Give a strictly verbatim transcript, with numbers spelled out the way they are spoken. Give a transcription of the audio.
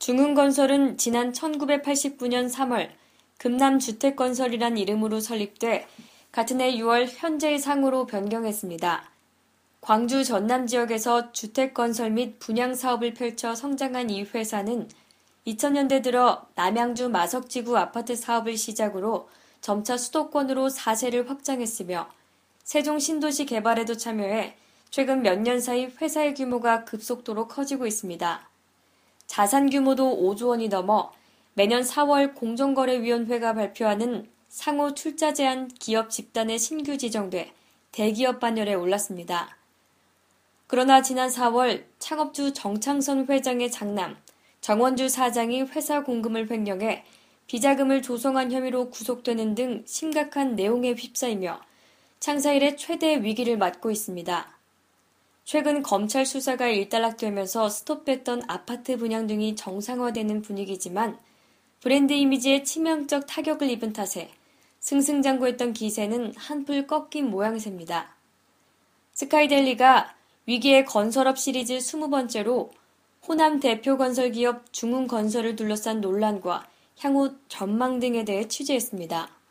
중흥건설은 지난 천구백팔십구 년 삼월 금남주택건설이란 이름으로 설립돼 같은 해 유월 현재의 상호로 변경했습니다. 광주 전남 지역에서 주택건설 및 분양사업을 펼쳐 성장한 이 회사는 이천 년대 들어 남양주 마석지구 아파트 사업을 시작으로 점차 수도권으로 사세를 확장했으며 세종 신도시 개발에도 참여해 최근 몇 년 사이 회사의 규모가 급속도로 커지고 있습니다. 자산 규모도 오조 원이 넘어 매년 사월 공정거래위원회가 발표하는 상호 출자 제한 기업 집단에 신규 지정돼 대기업 반열에 올랐습니다. 그러나 지난 사월 창업주 정창선 회장의 장남 정원주 사장이 회사 공금을 횡령해 비자금을 조성한 혐의로 구속되는 등 심각한 내용에 휩싸이며 창사 이래 최대 위기를 맞고 있습니다. 최근 검찰 수사가 일단락되면서 스톱됐던 아파트 분양 등이 정상화되는 분위기지만 브랜드 이미지에 치명적 타격을 입은 탓에 승승장구했던 기세는 한풀 꺾인 모양새입니다. 스카이델리가 위기의 건설업 시리즈 스무 번째로 호남 대표 건설기업 중흥건설을 둘러싼 논란과 향후 전망 등에 대해 취재했습니다.